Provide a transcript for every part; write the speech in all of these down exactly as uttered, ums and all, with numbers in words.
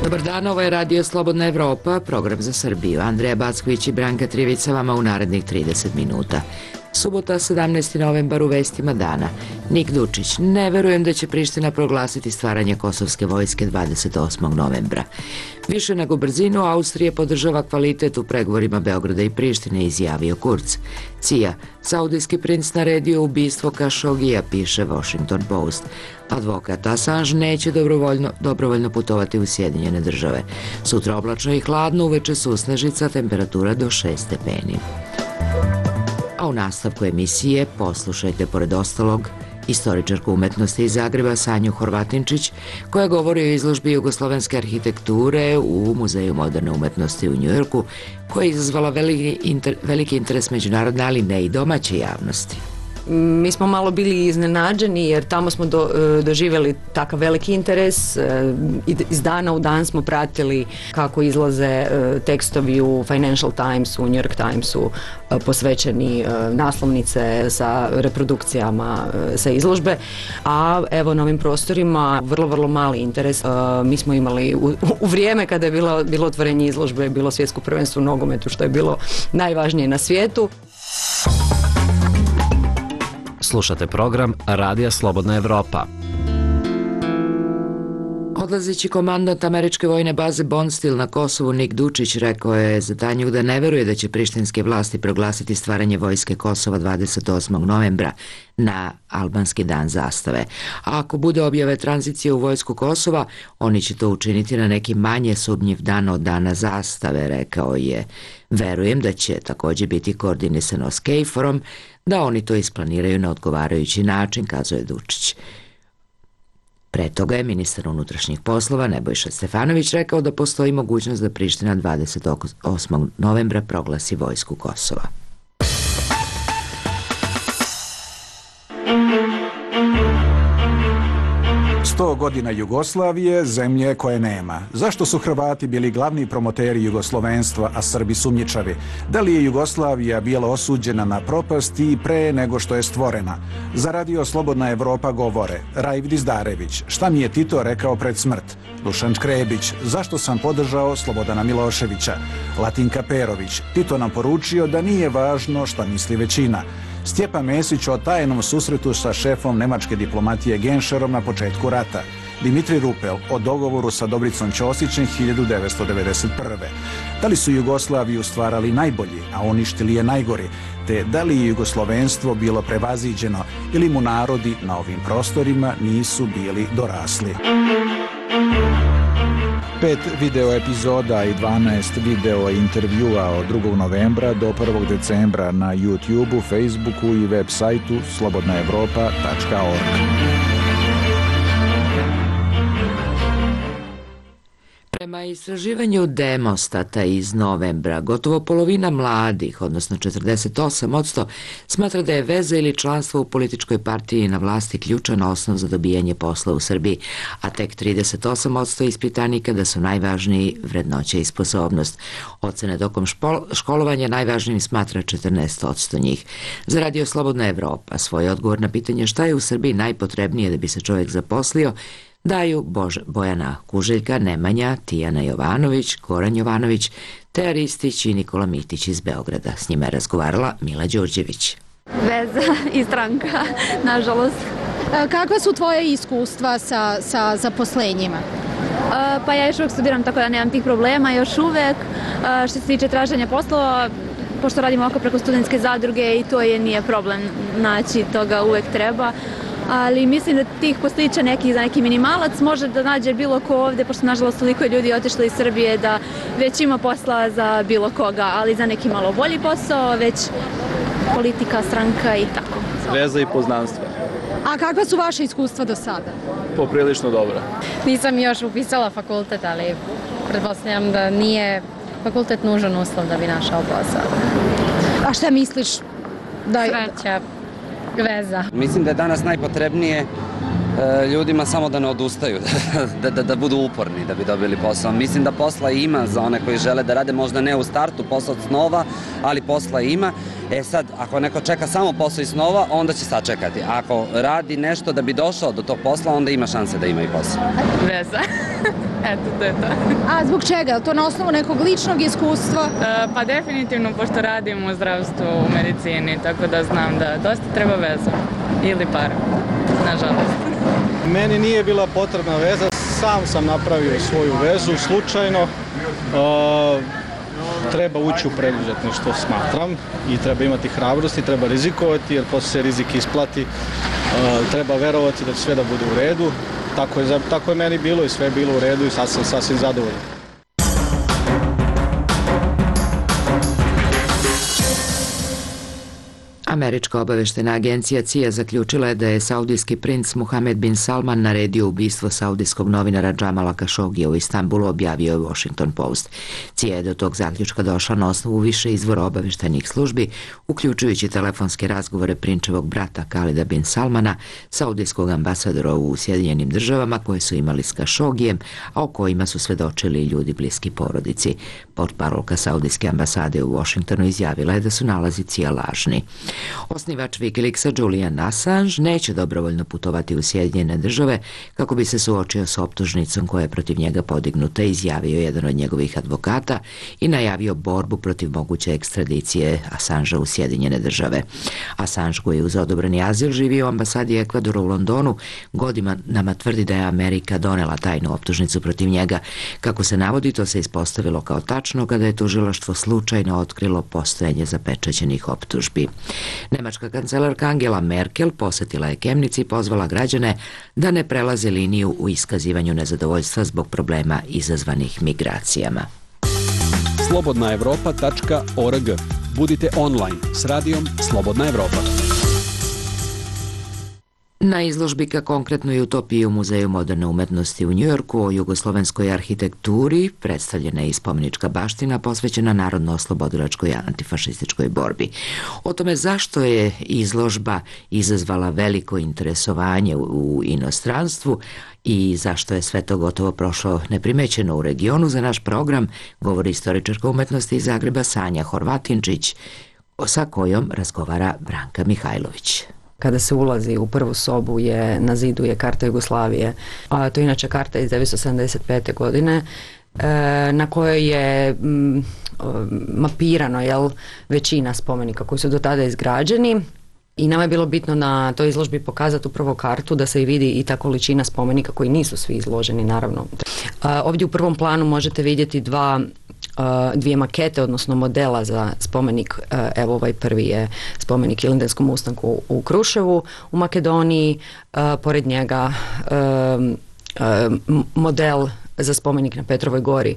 Dobar dan, ovo je Radio Slobodna Evropa, program za Srbiju. Andreja Backović i Branka Trijević sa vama u narednih trideset minuta. Subota, sedamnaesti novembar, u vestima dana. Nik Dučić: ne verujem da će Priština proglasiti stvaranje kosovske vojske dvadeset osmog novembra. Više nego brzinu, Austrija podržava kvalitet u pregovorima Beograda i Prištine, izjavio Kurz. C I A: saudijski princ naredio ubistvo Kašogija, piše Washington Post. Advokat Assange neće dobrovoljno, dobrovoljno putovati u Sjedinjene države. Sutra oblačno i hladno, uveče susnežica, temperatura do šest stepeni. A u nastavku emisije poslušajte, pored ostalog, istoričarku umetnosti iz Zagreba Sanju Horvatinčić, koja govori o izložbi jugoslovenske arhitekture u Muzeju moderne umetnosti u Njujorku, koja je izazvala veliki, inter, veliki interes međunarodne, ali ne i domaće javnosti. Mi smo malo bili iznenađeni jer tamo smo do, doživjeli takav veliki interes. Iz dana u dan smo pratili kako izlaze tekstovi u Financial Timesu, u New York Timesu, posvećeni naslovnice sa reprodukcijama sa izložbe, a evo na ovim prostorima vrlo, vrlo mali interes. Mi smo imali u, u vrijeme kada je bilo, bilo otvorenje izložbe, bilo svjetsko prvenstvo u nogometu, što je bilo najvažnije na svijetu. Slušate program Radija Slobodna Evropa. Odlazeći komandant američke vojne baze Bondsteel na Kosovu Nik Dučić rekao je za Tanjug da ne veruje da će prištinske vlasti proglasiti stvaranje vojske Kosova dvadeset osmog novembra na albanski dan zastave. A ako bude objave tranzicije u vojsku Kosova, oni će to učiniti na neki manje sumnjiv dan od dana zastave, rekao je. Verujem da će također biti koordinisano s KFOR-om, da oni to isplaniraju na odgovarajući način, kazuje Dučić. Pre toga je ministar unutrašnjih poslova Nebojša Stefanović rekao da postoji mogućnost da Priština dvadeset osmog novembra proglasi vojsku Kosova. Sto godina Jugoslavije, zemlje koje nema. Zašto su Hrvati bili glavni promoteri jugoslovenstva, a Srbi sumnjičavi? Da li je Jugoslavija bila osuđena na propast i pre nego što je stvorena? Za Radio Slobodna Evropa govore Raif Dizdarević: šta mi je Tito rekao pred smrt? Dušan Škrebić: zašto sam podržao Slobodana Miloševića? Latinka Perović: Tito nam poručio da nije važno šta misli većina. Stjepan Mesić o tajnom susretu sa šefom nemačke diplomatije Genšerom na početku rata. Dimitri Rupel o dogovoru sa Dobricom Ćosićem hiljadu devetsto devedeset prve. Da li su Jugoslaviju stvarali najbolji, a uništili je najgori, te da li je jugoslovenstvo bilo prevaziđeno ili mu narodi na ovim prostorima nisu bili dorasli. Pet video epizoda i dvanaest video intervjua od drugog novembra do prvog decembra na YouTubeu, Facebooku i web sajtu slobodna evropa tačka org. Prema istraživanju Demostata iz novembra, gotovo polovina mladih, odnosno četrdeset osam posto, smatra da je veza ili članstvo u političkoj partiji na vlasti ključan osnov za dobijanje posla u Srbiji, a tek trideset osam posto ispitanika da su najvažniji vrednoće i sposobnost. Ocene tokom školovanja najvažnijim smatra četrnaest posto njih. Za Radio Slobodna Evropa svoj odgovor na pitanje šta je u Srbiji najpotrebnije da bi se čovjek zaposlio daju Bož, Bojana Kuželjka, Nemanja, Tijana Jovanović, Goran Jovanović, Teja Ristić i Nikola Mitić iz Beograda. S njima je razgovarala Mila Đurđević. Veza i stranka, nažalost. Kakva su tvoje iskustva sa, sa zaposlenjima? Pa ja još uvijek studiram, tako da nemam tih problema još uvijek. Što se tiče traženja poslova, pošto radimo oko preko studentske zadruge i to je nije problem naći, toga uvijek treba. Ali mislim da tih poslića nekih za neki minimalac može da nađe bilo ko ovdje, pošto nažalost toliko je ljudi otišli iz Srbije da već ima posla za bilo koga, ali za neki malo bolji posao, već politika, stranka i tako. Veza i poznanstva. A kakva su vaše iskustva do sada? Poprilično dobra. Nisam još upisala fakultet, ali pretpostavljam da nije fakultet nužan uslov da bi našao posao. A šta misliš? Da... Sreća. Veza. Mislim da je danas najpotrebnije ljudima samo da ne odustaju, da, da, da budu uporni da bi dobili posao. Mislim da posla ima za one koji žele da rade, možda ne u startu posao od snova, ali posla ima. E sad, ako neko čeka samo posao iz snova, onda će sačekati. Ako radi nešto da bi došao do tog posla, onda ima šanse da ima i posao. Veza. Eto, to je to. A zbog čega? Je to na osnovu nekog ličnog iskustva? E, pa definitivno, pošto radim u zdravstvu, u medicini, tako da znam da dosta treba veza. Ili para, nažalost. Meni nije bila potrebna veza, sam sam napravio svoju vezu slučajno. E, treba ući u preduzetništvo, smatram, i treba imati hrabrosti, treba rizikovati, jer poslije se rizik isplati. E, treba verovati da će sve da bude u redu. Tako je, tako je meni bilo i sve je bilo u redu i sad sam sasvim zadovoljan. Američka obaveštena agencija C I A zaključila je da je saudijski princ Muhammed bin Salman naredio ubistvo saudijskog novinara Džamala Kašogija u Istanbulu, objavio je Washington Post. C I A je do tog zaključka došla na osnovu više izvora obaveštajnih službi, uključujući telefonske razgovore prinčevog brata Khalida bin Salmana, saudijskog ambasadora u Sjedinjenim državama koje su imali s Kašogijem, a o kojima su svedočili ljudi bliski porodici. Portparolka saudijske ambasade u Washingtonu izjavila je da su nalazi C I A lažni. Osnivač Wikileaksa Julian Assange neće dobrovoljno putovati u Sjedinjene države kako bi se suočio s optužnicom koja je protiv njega podignuta, izjavio jedan od njegovih advokata i najavio borbu protiv moguće ekstradicije Assangea u Sjedinjene države. Assange, koji je uz odobreni azil živio u ambasadi Ekvadora u Londonu, godinama tvrdi da je Amerika donela tajnu optužnicu protiv njega. Kako se navodi, to se ispostavilo kao tačno kada je tužilaštvo slučajno otkrilo postojanje zapečaćenih optužbi. Nemačka kancelarka Angela Merkel posjetila je Kemnici i pozvala građane da ne prelaze liniju u iskazivanju nezadovoljstva zbog problema izazvanih migracijama. slobodna evropa tačka org. Budite online s radijom Slobodna Evropa. Na izložbi Ka konkretnoj utopiji u Muzeju moderne umetnosti u Njujorku o jugoslovenskoj arhitekturi predstavljena je i spomenička baština posvećena narodno-oslobodilačkoj antifašističkoj borbi. O tome zašto je izložba izazvala veliko interesovanje u inostranstvu i zašto je sve to gotovo prošlo neprimećeno u regionu, za naš program govori istoričarka umetnosti iz Zagreba Sanja Horvatinčić, sa kojom razgovara Branka Mihajlović. Kada se ulazi u prvu sobu je na zidu je karta Jugoslavije, a to je inače karta iz devetsto sedamdeset pete. godine na kojoj je m, mapirano jel, većina spomenika koji su do tada izgrađeni. I nama je bilo bitno na toj izložbi pokazati upravo kartu da se i vidi i ta količina spomenika koji nisu svi izloženi, naravno. A, ovdje u prvom planu možete vidjeti dva dvije makete, odnosno modela za spomenik. Evo ovaj prvi je spomenik Ilindenskom ustanku u Kruševu u Makedoniji, pored njega model za spomenik na Petrovoj gori.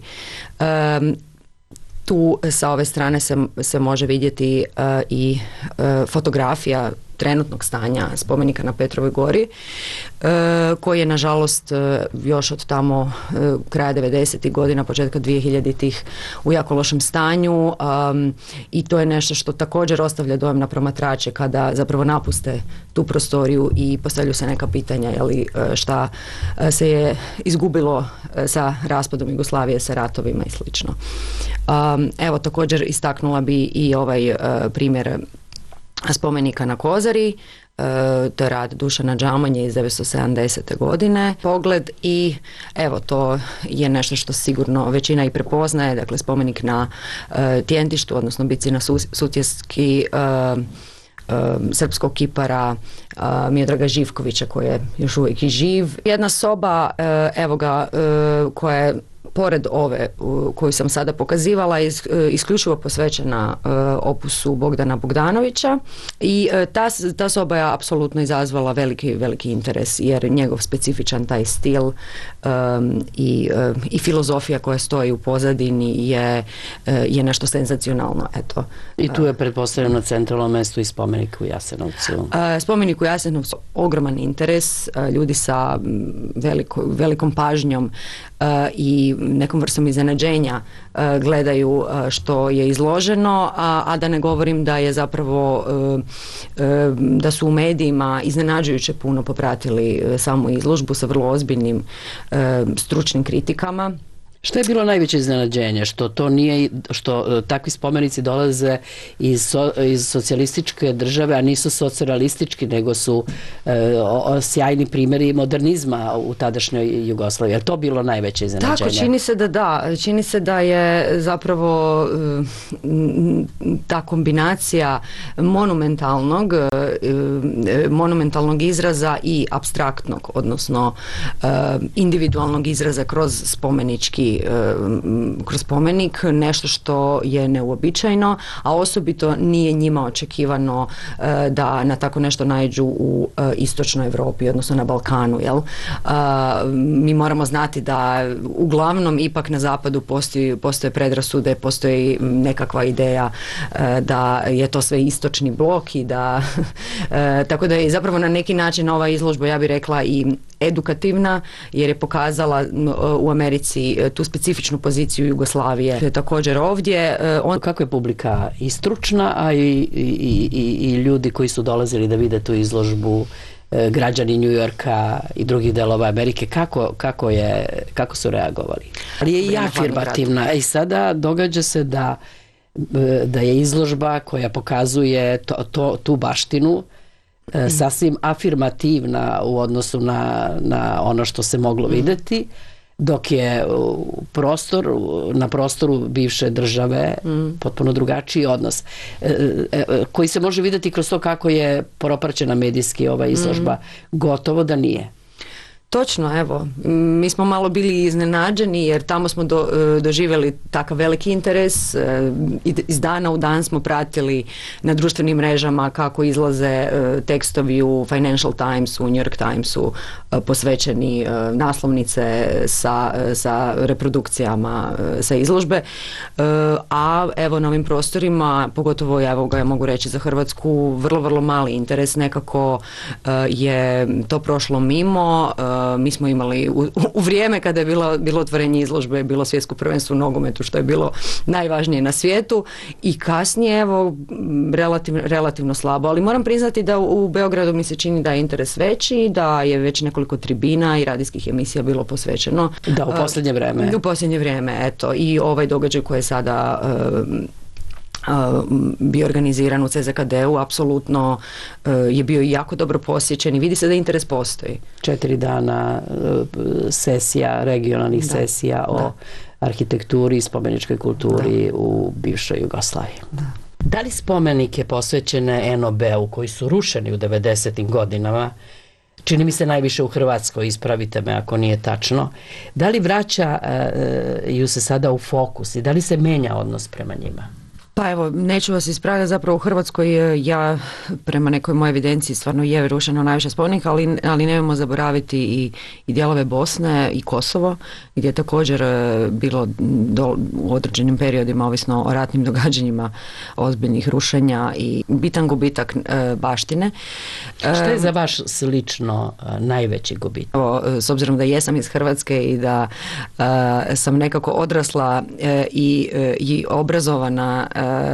Tu sa ove strane se, se može vidjeti i fotografija trenutnog stanja spomenika na Petrovoj gori, koji je nažalost još od tamo kraja devedesetih godina, početka dvihiljaditih u jako lošem stanju, i to je nešto što također ostavlja dojam na promatrače kada zapravo napuste tu prostoriju i postavljaju se neka pitanja, jeli, šta se je izgubilo sa raspadom Jugoslavije, sa ratovima i slično. Evo, također istaknula bi i ovaj primjer spomenika na Kozari, to je rad Dušana Džamanje iz devetsto sedamdesete. godine. Pogled i evo, to je nešto što sigurno većina i prepoznaje, dakle spomenik na Tjentištu, odnosno bici na Sutjeski, srpskog kipara Miodraga Živkovića, koji je još uvijek i živ. Jedna soba, evo ga, koja je pored ove koju sam sada pokazivala, isključivo posvećena opusu Bogdana Bogdanovića, i ta, ta soba je apsolutno izazvala veliki, veliki interes, jer njegov specifičan taj stil um, i, uh, i filozofija koja stoji u pozadini je, uh, je nešto senzacionalno. Eto. I tu je pretpostavljeno na centralnom mjestu i spomenik u Jasenovcu. Uh, spomenik u Jasenovcu, ogroman interes, uh, ljudi sa veliko, velikom pažnjom uh, i nekom vrstom iznenađenja gledaju što je izloženo, a, a da ne govorim da je zapravo da su u medijima iznenađujuće puno popratili samu izložbu sa vrlo ozbiljnim stručnim kritikama. Što je bilo najveće iznenađenje? Što to nije, što takvi spomenici dolaze iz, so, iz socijalističke države, a nisu socijalistički, nego su e, o, sjajni primjeri modernizma u tadašnjoj Jugoslaviji. Je li to bilo najveće iznenađenje? Tako, čini se da da. Čini se da je zapravo ta kombinacija monumentalnog, monumentalnog izraza i apstraktnog, odnosno individualnog izraza kroz spomenički kroz spomenik, nešto što je neuobičajeno, a osobito nije njima očekivano da na tako nešto naiđu u istočnoj Europi, odnosno na Balkanu, jel? Mi moramo znati da uglavnom ipak na zapadu postoji, postoje predrasude, postoji nekakva ideja da je to sve istočni blok i da tako da je zapravo na neki način ova izložba, ja bih rekla, i edukativna, jer je pokazala u Americi tu specifičnu poziciju Jugoslavije. Također ovdje. On... Kako je publika i stručna, a i, i, i, i ljudi koji su dolazili da vide tu izložbu, građani New Yorka i drugih delova Amerike, kako, kako, je, kako su reagovali? Ali je i afirmativna. I sada događa se da, da je izložba koja pokazuje to, to, tu baštinu sasvim afirmativna u odnosu na, na ono što se moglo vidjeti, dok je prostor, na prostoru bivše države mm. potpuno drugačiji odnos, koji se može vidjeti kroz to kako je propraćena medijski ova izložba. Mm. Gotovo da nije. Točno, evo, mi smo malo bili iznenađeni jer tamo smo do, doživjeli takav veliki interes, iz dana u dan smo pratili na društvenim mrežama kako izlaze tekstovi u Financial Timesu, u New York Timesu posvećeni naslovnice sa, sa reprodukcijama sa izložbe, a evo na ovim prostorima, pogotovo evo ga ja mogu reći za Hrvatsku, vrlo, vrlo mali interes, nekako je to prošlo mimo. Mi smo imali u, u vrijeme kada je bilo, bilo otvorenje izložbe, je bilo svjetsko prvenstvo u nogometu, što je bilo najvažnije na svijetu, i kasnije evo relativ, relativno slabo, ali moram priznati da u, u Beogradu mi se čini da je interes veći, da je već nekoliko tribina i radijskih emisija bilo posvećeno. Da, u posljednje vrijeme. Uh, u posljednje vrijeme, eto, i ovaj događaj koji je sada uh, Uh, bio organiziran u C Z K D-u, apsolutno uh, je bio jako dobro posjećen i vidi se da interes postoji. Četiri dana uh, sesija, regionalnih da. sesija o da. arhitekturi i spomeničkoj kulturi da. u bivšoj Jugoslaviji. Da. Da li spomenike posvećene N O B-u koji su rušeni u devedesetim godinama, čini mi se najviše u Hrvatskoj, ispravite me ako nije tačno, da li vraća uh, ju se sada u fokus i da li se menja odnos prema njima? Pa evo, neću vas ispravljati, zapravo u Hrvatskoj ja prema nekoj mojoj evidenciji stvarno je rušeno najviše spomenika, ali, ali nemojmo zaboraviti i, i dijelove Bosne i Kosovo, gdje je također bilo do, u određenim periodima, ovisno o ratnim događanjima, ozbiljnih rušenja i bitan gubitak e, baštine. E, Što je za vaš slično e, najveći gubitak? Evo, s obzirom da jesam iz Hrvatske i da e, sam nekako odrasla e, i, e, i obrazovana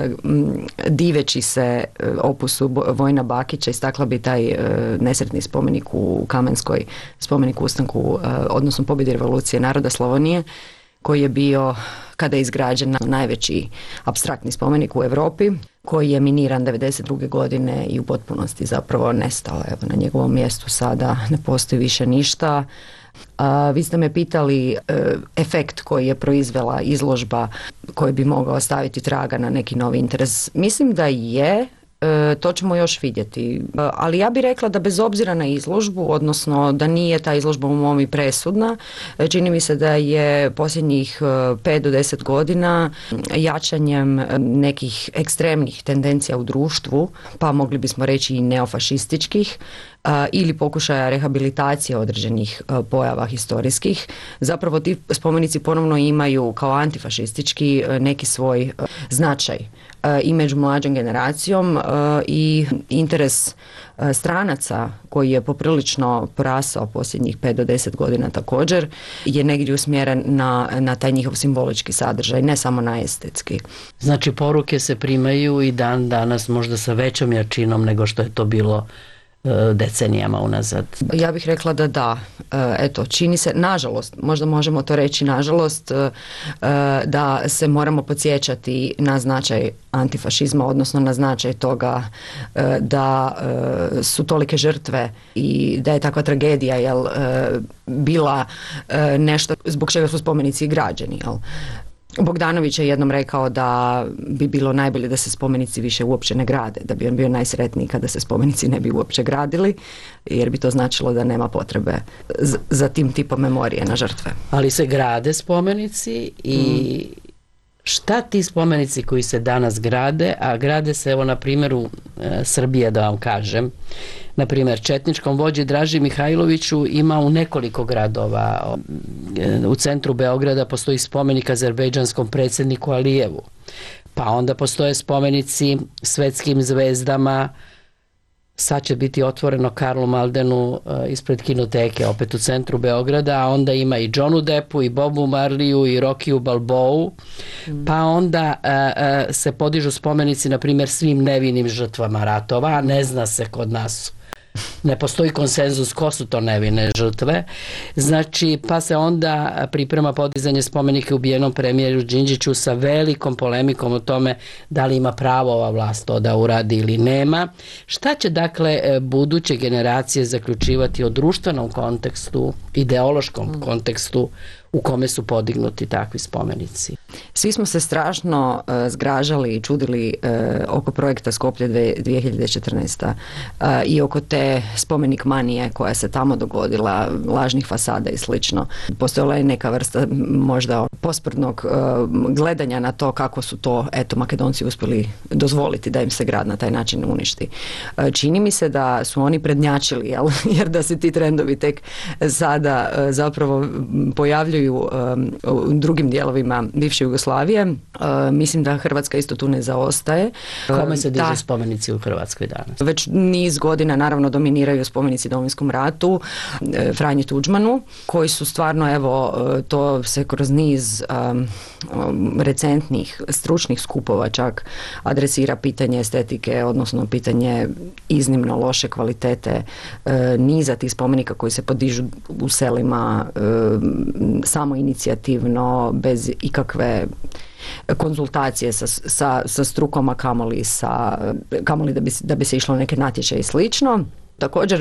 diveći se opusu Vojina Bakića, istakla bi taj nesretni spomenik u Kamenskoj, spomenik ustanku, odnosno pobjedi revolucije naroda Slavonije, koji je bio, kada je izgrađen, najveći apstraktni spomenik u Europi, koji je miniran devedeset druge godine i u potpunosti zapravo nestao. Evo, na njegovom mjestu sada ne postoji više ništa. A, vi ste me pitali e, efekt koji je proizvela izložba koji bi mogao ostaviti traga na neki novi interes. Mislim da je, e, to ćemo još vidjeti. E, ali ja bih rekla da bez obzira na izložbu, odnosno da nije ta izložba u mom i presudna, e, čini mi se da je posljednjih pet do deset godina jačanjem nekih ekstremnih tendencija u društvu, pa mogli bismo reći i neofašističkih, ili pokušaja rehabilitacije određenih pojava historijskih, zapravo ti spomenici ponovno imaju kao antifašistički neki svoj značaj i među mlađom generacijom i interes stranaca koji je poprilično porasao posljednjih pet do deset godina također je negdje usmjeren na, na taj njihov simbolički sadržaj, ne samo na estetski. Znači poruke se primaju i dan danas možda sa većom jačinom nego što je to bilo decenijama unazad. Ja bih rekla da da. Eto, čini se, nažalost, možda možemo to reći nažalost, da se moramo podsjećati na značaj antifašizma, odnosno na značaj toga da su tolike žrtve i da je takva tragedija jel, bila nešto zbog čega su spomenici i građeni. Jel. Bogdanović je jednom rekao da bi bilo najbolje da se spomenici više uopće ne grade, da bi on bio najsretniji kada se spomenici ne bi uopće gradili, jer bi to značilo da nema potrebe za tim tipom memorije na žrtve. Ali se grade spomenici i mm. šta ti spomenici koji se danas grade, a grade se evo na primjeru e, Srbije da vam kažem, na primjer četničkom vođi Draži Mihajloviću ima u nekoliko gradova. U centru Beograda postoji spomenik azerbejdžanskom predsjedniku Alijevu, pa onda postoje spomenici svetskim zvezdama. Sad će biti otvoreno Karlu Maldenu ispred kinoteke, opet u centru Beograda, a onda ima i Johnu Deppu, i Bobu Marliju, i Rockiju Balboou, mm. pa onda a, a, se podižu spomenici, na primjer, svim nevinim žrtvama ratova, a ne zna se kod nas. Ne postoji konsenzus ko su to nevine žrtve. Znači, pa se onda priprema podizanje spomenika ubijenom premijeru Đinđiću sa velikom polemikom o tome da li ima pravo ova vlast to da uradi ili nema. Šta će dakle buduće generacije zaključivati o društvenom kontekstu, ideološkom kontekstu u kome su podignuti takvi spomenici? Svi smo se strašno uh, zgražali i čudili uh, oko projekta Skoplje dvije hiljade četrnaeste. Uh, i oko te spomenik manije koja se tamo dogodila, lažnih fasada i slično. Postojala je neka vrsta možda posprdnog uh, gledanja na to kako su to eto Makedonci uspjeli dozvoliti da im se grad na taj način uništi. Uh, čini mi se da su oni prednjačili, jel? Jer da se ti trendovi tek sada uh, zapravo pojavljuju Um, u drugim dijelovima bivše Jugoslavije. Uh, mislim da Hrvatska isto tu ne zaostaje. Kome se dižu spomenici u Hrvatskoj danas? Već niz godina naravno dominiraju spomenici Domovinskom ratu, uh, Franji Tuđmanu, koji su stvarno, evo, uh, to se kroz niz um, um, recentnih stručnih skupova čak adresira pitanje estetike, odnosno pitanje iznimno loše kvalitete uh, niza tih spomenika koji se podižu u selima uh, samo inicijativno, bez ikakve konzultacije sa, sa, sa strukom, a kamoli, sa, kamoli da, bi, da bi se išlo neke natječaje i slično. Također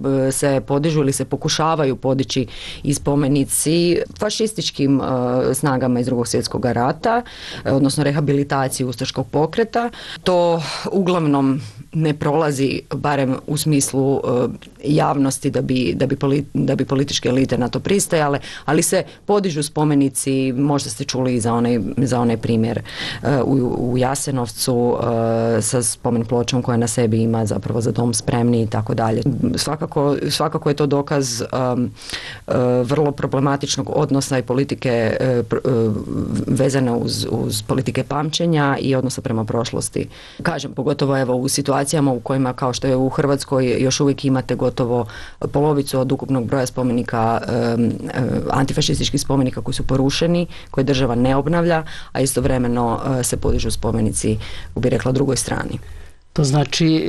se podižu ili se pokušavaju podići i spomenici fašističkim uh, snagama iz Drugog svjetskog rata, odnosno rehabilitaciji ustaškog pokreta. To uglavnom ne prolazi, barem u smislu uh, javnosti da bi, da, bi poli, da bi političke elite na to pristajale, ali se podižu spomenici, možda ste čuli i za onaj, za onaj primjer uh, u, u Jasenovcu uh, sa spomen pločom koja na sebi ima zapravo Za dom spremni i tako dalje. Svakako, svakako je to dokaz um, uh, vrlo problematičnog odnosa i politike uh, pr, uh, vezane uz, uz politike pamćenja i odnosa prema prošlosti. Kažem, pogotovo evo u situacijama u kojima, kao što je u Hrvatskoj, još uvijek imate gotovo polovicu od ukupnog broja spomenika, um, uh, antifašističkih spomenika koji su porušeni, koje država ne obnavlja, a istovremeno uh, se podižu spomenici, bi rekla, drugoj strani. To znači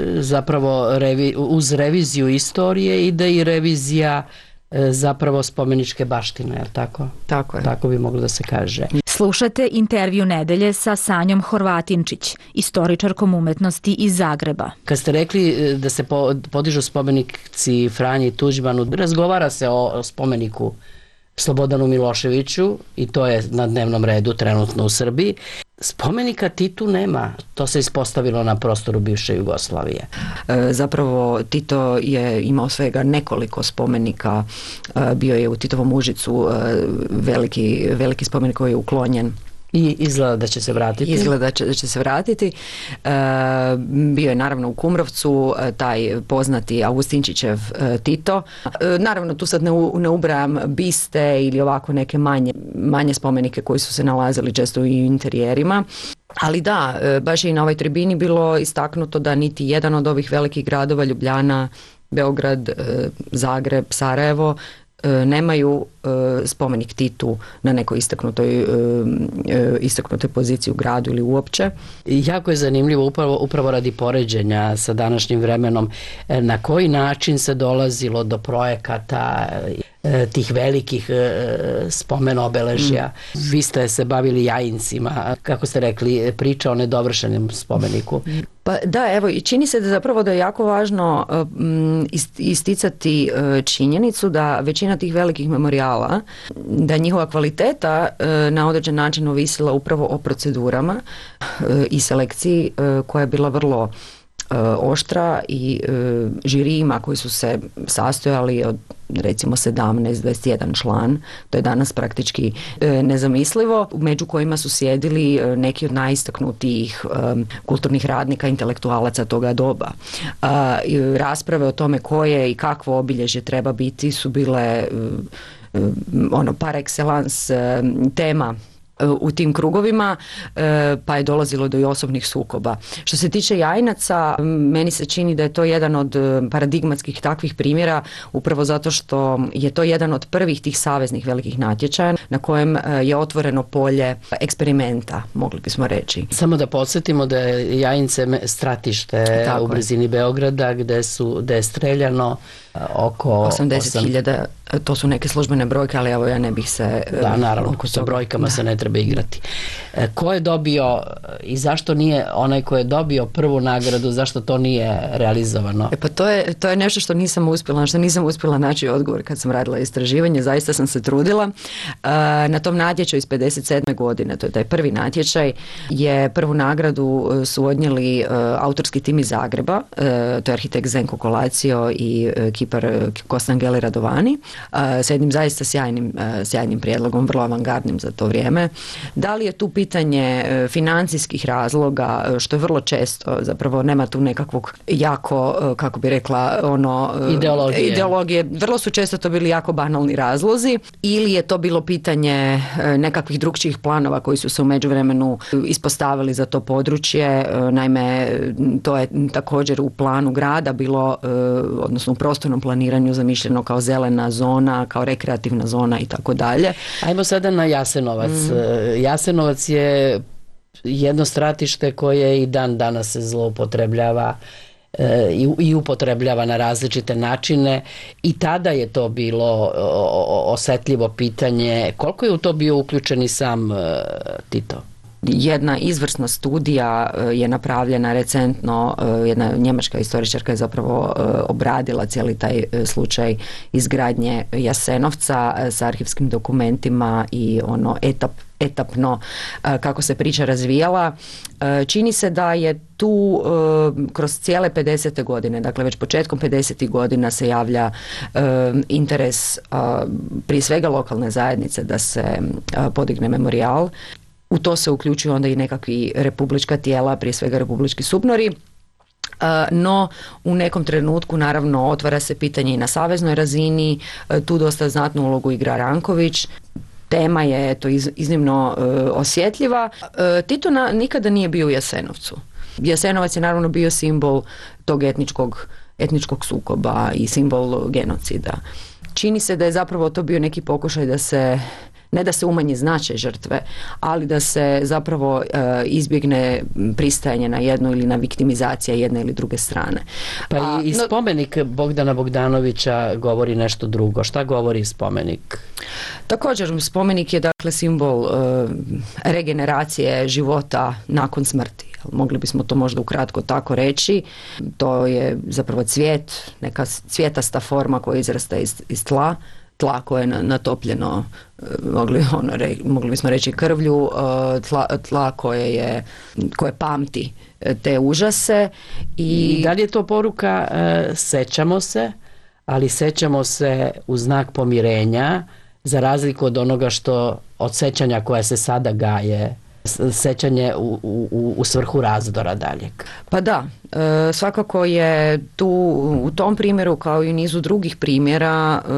zapravo revi, uz reviziju istorije ide i revizija zapravo spomeničke baštine, je li tako? Tako je. Tako bi moglo da se kaže. Slušate intervju nedelje sa Sanjom Horvatinčić, istoričarkom umetnosti iz Zagreba. Kad ste rekli da se podižu spomenici Franji Tuđmanu, razgovara se o spomeniku Slobodanu Miloševiću i to je na dnevnom redu trenutno u Srbiji. Spomenika Titu nema, to se ispostavilo na prostoru bivše Jugoslavije. E, zapravo Tito je imao svega nekoliko spomenika, e, bio je u Titovom Užicu e, veliki, veliki spomenik koji je uklonjen I izgleda da će se vratiti. Izgleda da će, da će se vratiti. E, bio je naravno u Kumrovcu e, taj poznati Augustinčićev e, Tito. E, naravno tu sad ne, u, ne ubrajam biste ili ovako neke manje, manje spomenike koji su se nalazili često u interijerima. Ali da, e, baš je i na ovoj tribini bilo istaknuto da niti jedan od ovih velikih gradova, Ljubljana, Beograd, e, Zagreb, Sarajevo, nemaju spomenik Titu na nekoj istaknutoj, istaknutoj poziciji u gradu ili uopće. Jako je zanimljivo upravo, upravo radi poređenja sa današnjim vremenom na koji način se dolazilo do projekata tih velikih spomen obeležja. Mm. Vi ste se bavili Jajincima, kako ste rekli, priča o nedovršenom spomeniku. Pa da, evo, i čini se da zapravo da je jako važno um, isticati uh, činjenicu da većina tih velikih memorijala, da njihova kvaliteta uh, na određen način ovisila upravo o procedurama uh, i selekciji uh, koja je bila vrlo oštra i e, žirijima koji su se sastojali od recimo sedamnaest dvadeset jedan član, to je danas praktički e, nezamislivo, među kojima su sjedili e, neki od najistaknutijih e, kulturnih radnika, intelektualaca toga doba. A, i rasprave o tome koje i kakvo obilježje treba biti su bile e, e, ono par excellence e, tema u tim krugovima, pa je dolazilo do i osobnih sukoba. Što se tiče Jajinaca, meni se čini da je to jedan od paradigmatskih takvih primjera, upravo zato što je to jedan od prvih tih saveznih velikih natječaja na kojem je otvoreno polje eksperimenta, mogli bismo reći. Samo da podsjetimo da je Jajince stratište Tako u blizini je. Beograda, gde su, gde je streljano oko osamdeset hiljada, to su neke službene brojke, ali evo ja ne bih se... Da, naravno, sa brojkama da. se ne treba igrati. Ko je dobio i zašto nije onaj ko je dobio prvu nagradu, zašto to nije realizovano? E pa to je, to je nešto što nisam uspjela, što nisam uspjela naći odgovor kad sam radila istraživanje, zaista sam se trudila. Na tom natječaju iz pedeset sedme godine, to je taj prvi natječaj, je prvu nagradu su odnijeli autorski tim iz Zagreba, to je arhitekt Zenko Kolacio i kipar Kostangeli Radovani, s jednim zaista sjajnim, sjajnim prijedlogom, vrlo avangardnim za to vrijeme. Da li je tu pitanje financijskih razloga, što je vrlo često, zapravo nema tu nekakvog jako, kako bi rekla, ono, ideologije. ideologije. Vrlo su često to bili jako banalni razlozi, ili je to bilo pitanje nekakvih drugčijih planova koji su se u međuvremenu ispostavili za to područje. Naime, to je također u planu grada bilo, odnosno u prostornom planiranju zamišljeno kao zelena zona, kao rekreativna zona i tako dalje. Ajmo sada na Jasenovac. Mm. Jasenovac je jedno stratište koje i dan danas se zloupotrebljava e, i, i upotrebljava na različite načine i tada je to bilo osetljivo pitanje. Koliko je u to bio uključen i sam e, Tito? Jedna izvrsna studija je napravljena recentno, jedna njemačka istoričarka je zapravo obradila cijeli taj slučaj izgradnje Jasenovca sa arhivskim dokumentima i ono etap, etapno kako se priča razvijala. Čini se da je tu kroz cijele pedesete godine, dakle već početkom pedesetih godina se javlja interes prije svega lokalne zajednice da se podigne memorijal. U to se uključuju onda i nekakvi republička tijela, prije svega republički SUBNOR-i, no u nekom trenutku naravno otvara se pitanje i na saveznoj razini, tu dosta znatnu ulogu igra Ranković. Tema je eto, iz, iznimno uh, osjetljiva. Uh, Tito na, nikada nije bio u Jasenovcu. Jasenovac je naravno bio simbol tog etničkog, etničkog sukoba i simbol genocida. Čini se da je zapravo to bio neki pokušaj da se ne da se umanji značaj žrtve, ali da se zapravo e, izbjegne pristajanje na jednu ili na viktimizacija jedne ili druge strane. Pa A, i spomenik Bogdana Bogdanovića govori nešto drugo. Šta govori spomenik? Također, spomenik je dakle simbol e, regeneracije života nakon smrti. Mogli bismo to možda ukratko tako reći. To je zapravo cvijet, neka cvjetasta forma koja izrasta iz, iz tla, tla koje je natopljeno, mogli, ono, re, mogli bismo reći krvlju, tla, tla koje je, koje pamti te užase. I, I da li je to poruka e, sećamo se, ali sećamo se u znak pomirenja, za razliku od onoga što od sećanja koja se sada gaje sećanje u, u, u svrhu razdora daljeg. Pa da, e, svakako je tu u tom primjeru kao i u nizu drugih primjera e,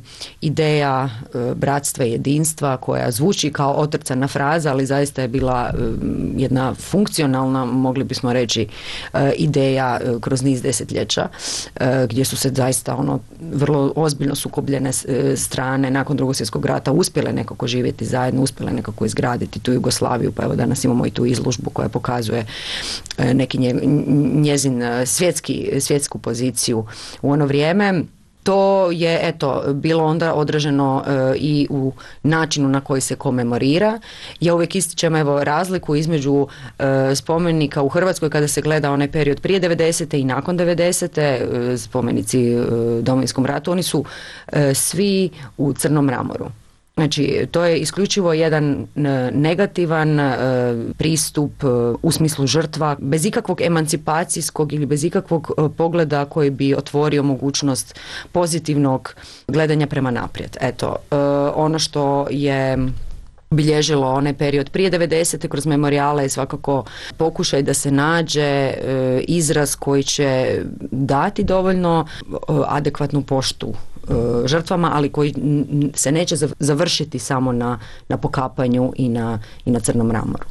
ideja e, bratstva i jedinstva koja zvuči kao otrcana fraza, ali zaista je bila e, jedna funkcionalna, mogli bismo reći, e, ideja e, kroz niz desetljeća e, gdje su se zaista ono vrlo ozbiljno sukobljene e, strane nakon Drugog svjetskog rata uspjele nekako živjeti zajedno, uspjele nekako izgraditi tu Jugoslaviju, pa evo danas imamo i tu izložbu koja pokazuje e, neki nje, njezin svjetski, svjetsku poziciju u ono vrijeme. To je eto bilo onda odraženo e, i u načinu na koji se komemorira. Ja uvijek ističem evo razliku između e, spomenika u Hrvatskoj kada se gleda onaj period prije devedesete i nakon devedesete e, spomenici e, Domovinskom ratu, oni su e, svi u crnom mramoru. Znači, to je isključivo jedan negativan e, pristup e, u smislu žrtva, bez ikakvog emancipacijskog ili bez ikakvog e, pogleda koji bi otvorio mogućnost pozitivnog gledanja prema naprijed. Eto, e, ono što je bilježilo onaj period prije devedesete kroz memorijale je svakako pokušaj da se nađe e, izraz koji će dati dovoljno e, adekvatnu poštu žrtvama, ali koji se neće završiti samo na, na pokapanju i na, i na crnom mramoru.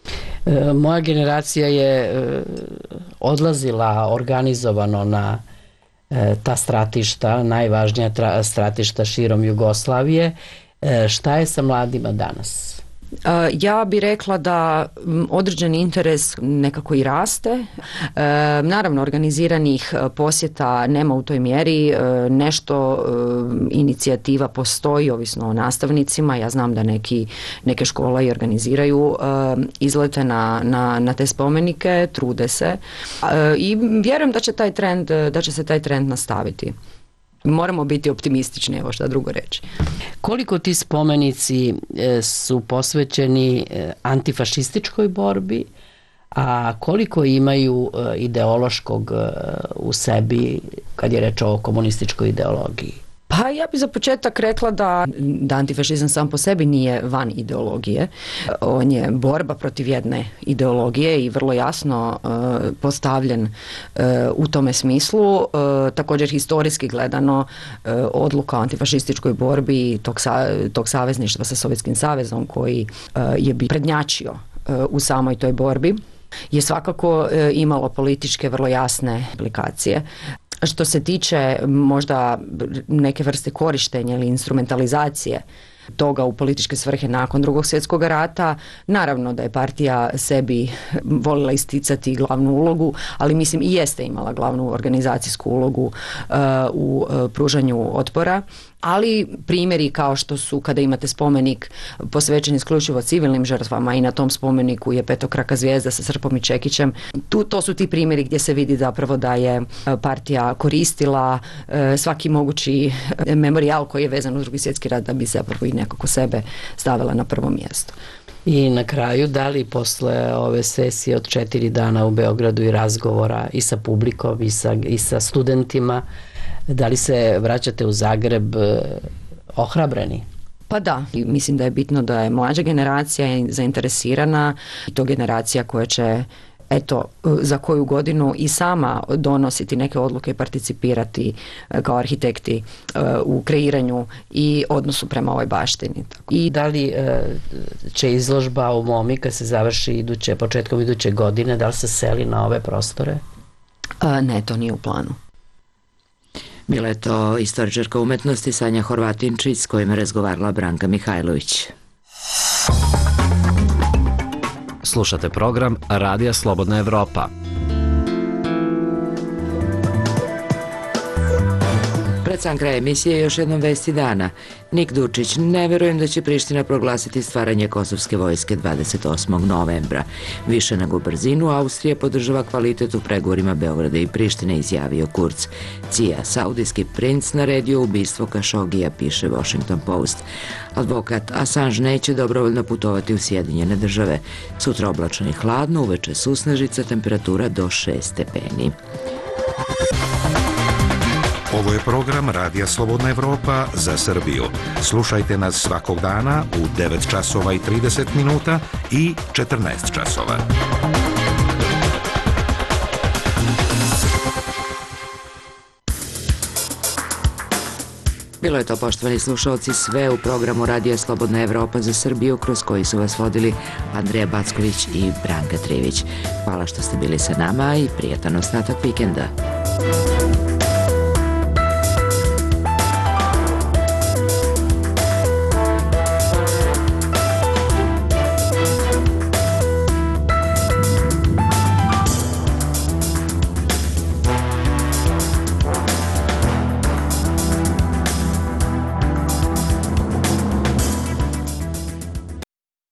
E, moja generacija je e, odlazila organizovano na e, ta stratišta, najvažnija tra, stratišta širom Jugoslavije. E, šta je sa mladima danas? Ja bi rekla da određeni interes nekako i raste. Naravno, organiziranih posjeta nema u toj mjeri. Nešto inicijativa postoji, ovisno o nastavnicima. Ja znam da neki, neke škole i organiziraju izlete na, na, na te spomenike, trude se. I vjerujem da će taj trend, da će se taj trend nastaviti. Moramo biti optimistični, evo šta drugo reći. Koliko ti spomenici e, su posvećeni e, antifašističkoj borbi, a koliko imaju e, ideološkog e, u sebi kad je reč o komunističkoj ideologiji? Pa ja bi za početak rekla da, da antifašizam sam po sebi nije van ideologije. On je borba protiv jedne ideologije i vrlo jasno uh, postavljen uh, u tome smislu. Uh, također historijski gledano uh, odluka o antifašističkoj borbi tog, sa, tog savezništva sa Sovjetskim savezom koji uh, je bi prednjačio uh, u samoj toj borbi je svakako uh, imalo političke vrlo jasne implikacije. Što se tiče možda neke vrste korištenja ili instrumentalizacije toga u političke svrhe nakon Drugog svjetskog rata, naravno da je partija sebi volila isticati glavnu ulogu, ali mislim i jeste imala glavnu organizacijsku ulogu uh, u uh, pružanju otpora. Ali primjeri kao što su kada imate spomenik posvećen isključivo civilnim žrtvama i na tom spomeniku je petokraka zvijezda sa srpom i čekićem, tu, to su ti primjeri gdje se vidi zapravo da je partija koristila e, svaki mogući memorijal koji je vezan uz Drugi svjetski rat da bi zapravo i nekako sebe stavila na prvo mjesto. I na kraju, da li posle ove sesije od četiri dana u Beogradu i razgovora i sa publikom i sa, i sa studentima, da li se vraćate u Zagreb ohrabreni? Pa da, mislim da je bitno da je mlađa generacija zainteresirana i to generacija koja će eto, za koju godinu i sama donositi neke odluke i participirati kao arhitekti u kreiranju i odnosu prema ovoj baštini. I da li će izložba u Momi kad se završi iduće, početkom iduće godine, da li se seli na ove prostore? Ne, to nije u planu. Bila je to istoričarka umetnosti Sanja Horvatinčić s kojim je razgovarala Branka Mihajlović. Slušate program Radija Slobodna Evropa. Pred sam kraj emisije još jednom vesti dana. Nik Dučić: ne verujem da će Priština proglasiti stvaranje kosovske vojske dvadeset osmog novembra. Više nego brzinu, Austrija podržava kvalitet u pregovorima Beograda i Prištine, izjavio Kurz. C I A, saudijski princ, naredio ubistvo Kašogija, piše Washington Post. Advokat: Assange neće dobrovoljno putovati u Sjedinjene države. Sutra oblačno i hladno, uveče susnežica, temperatura do šest stepeni. Ovo je program Radija Slobodna Evropa za Srbiju. Slušajte nas svakog dana u devet časova i trideset minuta i četrnaest časova. Bilo je to, poštovani slušalci, sve u programu Radija Slobodna Evropa za Srbiju, kroz koji su vas vodili Andreja Backović i Branka Trivić. Hvala što ste bili sa nama i prijatan ostatak vikenda.